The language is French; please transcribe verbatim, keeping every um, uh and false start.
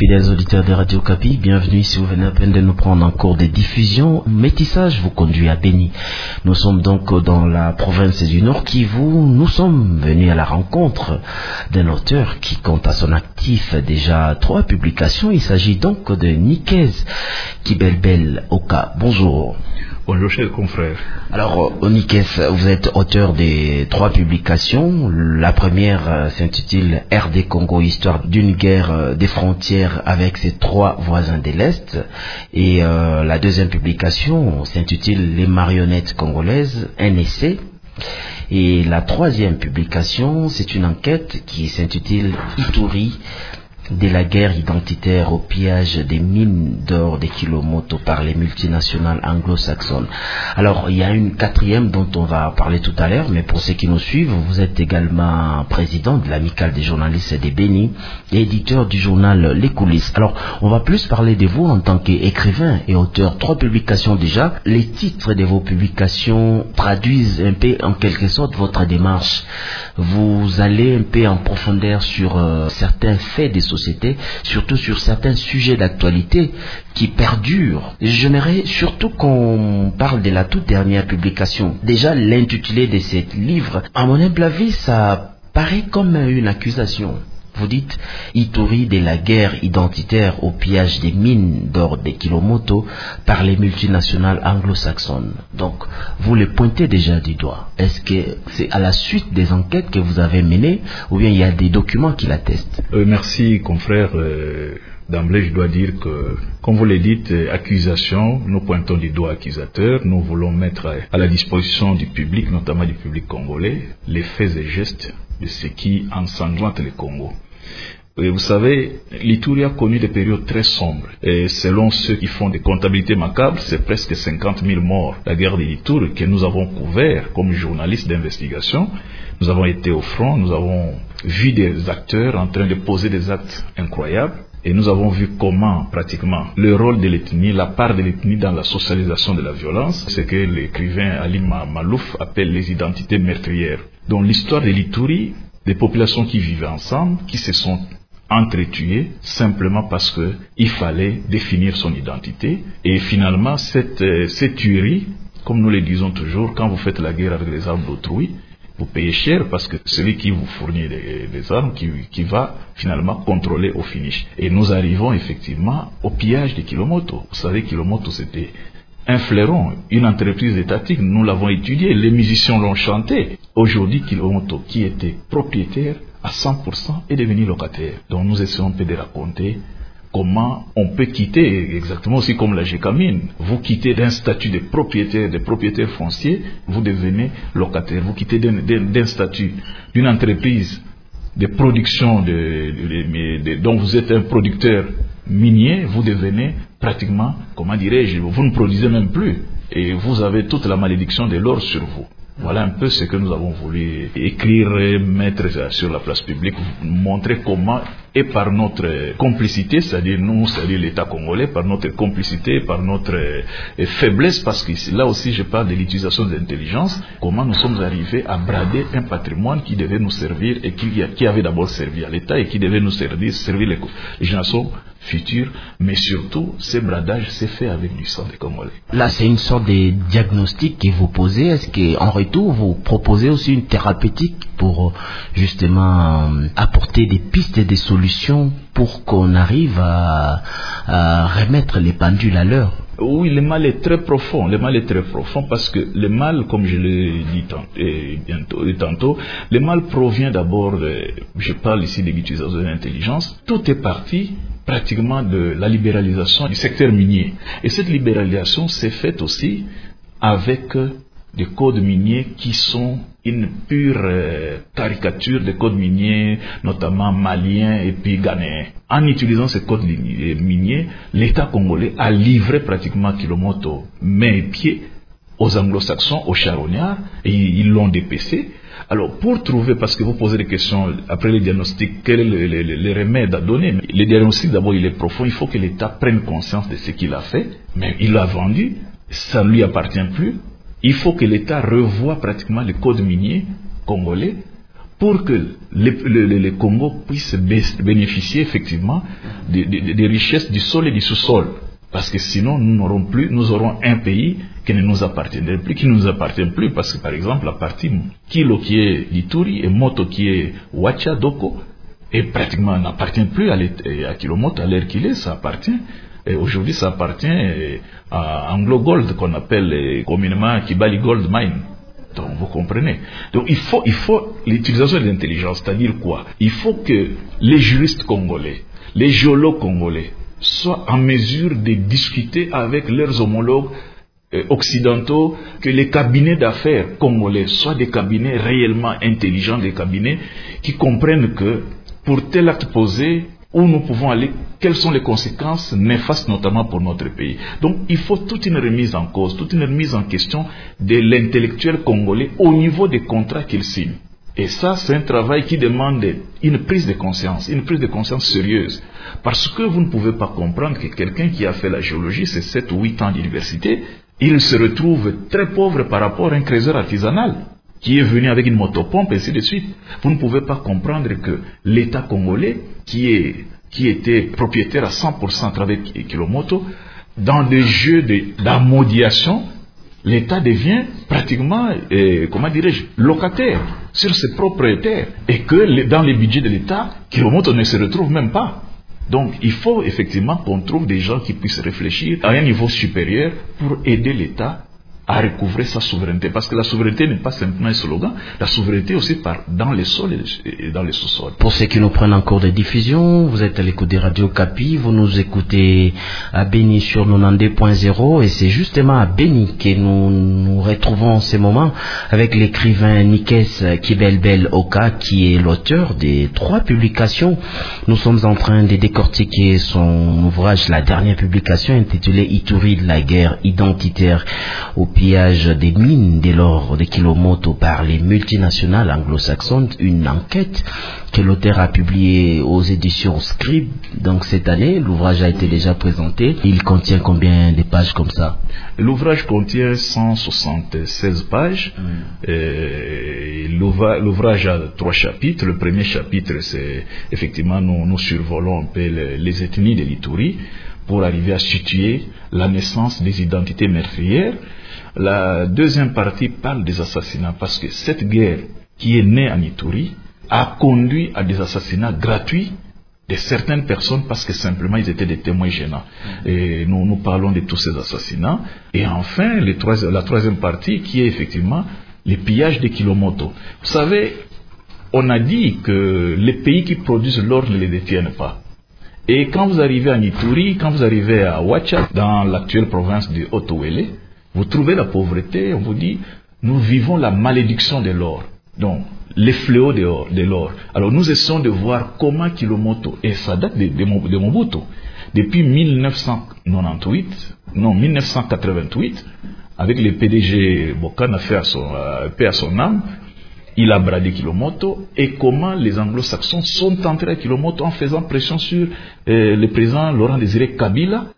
Fidèles auditeurs de Radio Kapi, bienvenue si vous venez à peine de nous prendre en cours de diffusion. Métissage vous conduit à Béni. Nous sommes donc dans la province du Nord Kivu. Nous sommes venus à la rencontre d'un auteur qui compte à son actif déjà trois publications. Il s'agit donc de Nikez Kibelbel Oka. Bonjour. Bonjour chers confrères. Alors, Nikez, vous êtes auteur des trois publications. La première euh, s'intitule R D Congo, histoire d'une guerre euh, des frontières avec ses trois voisins de l'Est. Et euh, la deuxième publication s'intitule Les marionnettes congolaises, un essai. Et la troisième publication, c'est une enquête qui s'intitule Ituri, de la guerre identitaire au pillage des mines d'or des Kilomoto par les multinationales anglo-saxonnes. Alors, il y a une quatrième dont on va parler tout à l'heure, mais pour ceux qui nous suivent, vous êtes également président de l'amicale des journalistes des Béni et éditeur du journal Les Coulisses. Alors, on va plus parler de vous en tant qu'écrivain et auteur. Trois publications déjà. Les titres de vos publications traduisent un peu, en quelque sorte, votre démarche. Vous allez un peu en profondeur sur euh, certains faits des sociétés, surtout sur certains sujets d'actualité qui perdurent. J'aimerais surtout qu'on parle de la toute dernière publication. Déjà, l'intitulé de ce livre, à mon humble avis, ça paraît comme une accusation. Vous dites Ituri, de la guerre identitaire au pillage des mines d'or des Kilomoto par les multinationales anglo-saxonnes. Donc, vous le pointez déjà du doigt. Est-ce que c'est à la suite des enquêtes que vous avez menées ou bien il y a des documents qui l'attestent? euh, Merci, confrère. Euh, D'emblée, je dois dire que, comme vous le dites, accusation, nous pointons du doigt accusateur. Nous voulons mettre à la disposition du public, notamment du public congolais, les faits et gestes de ce qui ensanglante le Congo. Et vous savez, l'Ituri a connu des périodes très sombres. Et selon ceux qui font des comptabilités macabres, c'est presque cinquante mille morts. La guerre de l'Ituri que nous avons couvert comme journalistes d'investigation. Nous avons été au front, nous avons vu des acteurs en train de poser des actes incroyables. Et nous avons vu comment, pratiquement, le rôle de l'ethnie, la part de l'ethnie dans la socialisation de la violence, ce que l'écrivain Ali Malouf appelle les identités meurtrières. Donc l'histoire de l'Ituri, des populations qui vivaient ensemble, qui se sont entretuées simplement parce qu'il fallait définir son identité. Et finalement, cette, cette tuerie, comme nous le disons toujours, quand vous faites la guerre avec les armes d'autrui, vous payez cher parce que celui qui vous fournit des, des armes qui, qui va finalement contrôler au finish. Et nous arrivons effectivement au pillage de Kilomoto. Vous savez, Kilomoto c'était un fleuron, une entreprise étatique. Nous l'avons étudié, les musiciens l'ont chanté. Aujourd'hui, Kilomoto, qui était propriétaire à cent pour cent, est devenu locataire. Donc nous essayons un peu de raconter comment on peut quitter, exactement aussi comme la Gécamine. Vous quittez d'un statut de propriétaire, de propriétaire foncier, vous devenez locataire. Vous quittez d'un, d'un, d'un statut d'une entreprise de production, de, de, de, de, dont vous êtes un producteur minier, vous devenez pratiquement, comment dirais-je, vous ne produisez même plus. Et vous avez toute la malédiction de l'or sur vous. Voilà un peu ce que nous avons voulu écrire et mettre sur la place publique, montrer comment, et par notre complicité, c'est-à-dire nous, c'est-à-dire l'État congolais, par notre complicité, par notre faiblesse, parce que là aussi je parle de l'utilisation de l'intelligence, comment nous sommes arrivés à brader un patrimoine qui devait nous servir et qui, qui avait d'abord servi à l'État et qui devait nous servir, servir les, les générations futures, mais surtout, ce bradage s'est fait avec du sang des Congolais. Là, c'est une sorte de diagnostic que vous posez. Est-ce qu'en retour, vous proposez aussi une thérapeutique pour justement apporter des pistes et des solutions pour qu'on arrive à, à remettre les pendules à l'heure? Oui, le mal est très profond. Le mal est très profond parce que le mal, comme je l'ai dit tantôt, et bientôt, et tantôt, le mal provient d'abord, de, je parle ici de l'utilisation de l'intelligence. Tout est parti pratiquement de la libéralisation du secteur minier. Et cette libéralisation s'est faite aussi avec des codes miniers qui sont une pure euh, caricature des codes miniers, notamment maliens et puis ghanéens. En utilisant ces codes miniers, l'État congolais a livré pratiquement Kilomoto main et pied aux anglo-saxons, aux charognards, et ils l'ont dépecé. Alors, pour trouver, parce que vous posez des questions, après le diagnostic, quel est le, le, le, le remède à donner? Le diagnostic, d'abord, il est profond. Il faut que l'État prenne conscience de ce qu'il a fait, mais il l'a vendu, ça ne lui appartient plus. Il faut que l'État revoie pratiquement le code minier congolais pour que les, le, le, le Congo puisse bénéficier effectivement des, des, des richesses du sol et du sous-sol. Parce que sinon, nous n'aurons plus, nous aurons un pays qui ne nous appartiendrait plus, qui ne nous appartient plus, parce que par exemple, la partie Kilo qui est Ituri et Moto qui est Wacha, Doko, et pratiquement n'appartient plus à, à Kilomoto à l'ère qu'il est, ça appartient. Et aujourd'hui, ça appartient à Anglo Gold, qu'on appelle communément Kibali Gold Mine. Donc, vous comprenez. Donc, il faut, il faut l'utilisation de l'intelligence, c'est-à-dire quoi? Il faut que les juristes congolais, les géologues congolais, soient en mesure de discuter avec leurs homologues euh, occidentaux, que les cabinets d'affaires congolais soient des cabinets réellement intelligents, des cabinets qui comprennent que pour tel acte posé, où nous pouvons aller, quelles sont les conséquences néfastes notamment pour notre pays. Donc il faut toute une remise en cause, toute une remise en question de l'intellectuel congolais au niveau des contrats qu'il signe. Et ça, c'est un travail qui demande une prise de conscience, une prise de conscience sérieuse. Parce que vous ne pouvez pas comprendre que quelqu'un qui a fait la géologie, c'est sept ou huit ans d'université, il se retrouve très pauvre par rapport à un creuseur artisanal qui est venu avec une motopompe, et ainsi de suite. Vous ne pouvez pas comprendre que l'État congolais, qui, est, qui était propriétaire à cent pour cent à travers Kilomoto, dans des jeux d'amodiation, l'État devient pratiquement, euh, comment dirais-je, locataire sur ses propres terres. Et que les, dans les budgets de l'État, Kilomoto ne se retrouve même pas. Donc, il faut effectivement qu'on trouve des gens qui puissent réfléchir à un niveau supérieur pour aider l'État à recouvrer sa souveraineté. Parce que la souveraineté n'est pas simplement un slogan, la souveraineté aussi part dans les sols et dans les sous-sols. Pour ceux qui nous prennent en cours de diffusion, vous êtes à l'écoute des radios Kapi, vous nous écoutez à Béni sur quatre-vingt-deux point zéro, et c'est justement à Béni que nous nous retrouvons en ce moment avec l'écrivain Nikes Kibelbel Oka, qui est l'auteur des trois publications. Nous sommes en train de décortiquer son ouvrage, la dernière publication intitulée Ituri de la guerre identitaire au pillage des mines de l'or de Kilomoto par les multinationales anglo-saxonnes, une enquête que l'auteur a publiée aux éditions Scribe. Donc cette année, l'ouvrage a été déjà présenté. Il contient combien de pages comme ça? L'ouvrage contient cent soixante-seize pages. Mm. L'ouvrage a trois chapitres. Le premier chapitre, c'est effectivement, nous, nous survolons un peu les, les ethnies de l'Ituri pour arriver à situer la naissance des identités meurtrières. La deuxième partie parle des assassinats, parce que cette guerre qui est née en Ituri a conduit à des assassinats gratuits de certaines personnes parce que simplement ils étaient des témoins gênants. Et nous, nous parlons de tous ces assassinats. Et enfin, les trois, la troisième partie qui est effectivement les pillages de Kilomoto. Vous savez, on a dit que les pays qui produisent l'or ne les détiennent pas. Et quand vous arrivez en Ituri, quand vous arrivez à Wacha, dans l'actuelle province de Haut-Ouélé, vous trouvez la pauvreté, on vous dit, nous vivons la malédiction de l'or. Donc, les fléaux de l'or. Alors, nous essayons de voir comment Kilomoto, et ça date de, de, de Mobutu, depuis mille neuf cent quatre-vingt-huit, non, mille neuf cent quatre-vingt-huit, avec le P D G Bokana fait à son, euh, paix à son âme, il a bradé Kilomoto, et comment les anglo-saxons sont entrés à Kilomoto en faisant pression sur euh, le président Laurent Désiré Kabila